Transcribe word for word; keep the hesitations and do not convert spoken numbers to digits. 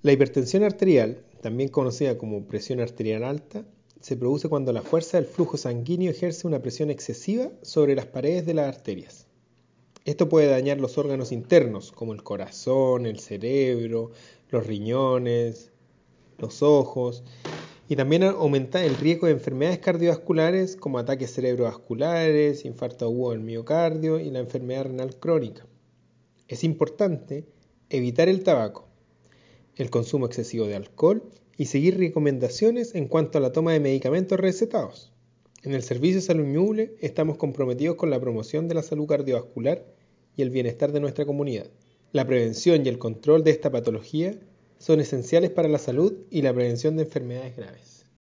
La hipertensión arterial, también conocida como presión arterial alta, se produce cuando la fuerza del flujo sanguíneo ejerce una presión excesiva sobre las paredes de las arterias. Esto puede dañar los órganos internos, como el corazón, el cerebro, los riñones, los ojos, y también aumenta el riesgo de enfermedades cardiovasculares como ataques cerebrovasculares, infarto agudo del miocardio y la enfermedad renal crónica. Es importante evitar el tabaco, el consumo excesivo de alcohol y seguir recomendaciones en cuanto a la toma de medicamentos recetados. En el Servicio Salud Ñuble estamos comprometidos con la promoción de la salud cardiovascular y el bienestar de nuestra comunidad. La prevención y el control de esta patología son esenciales para la salud y la prevención de enfermedades graves.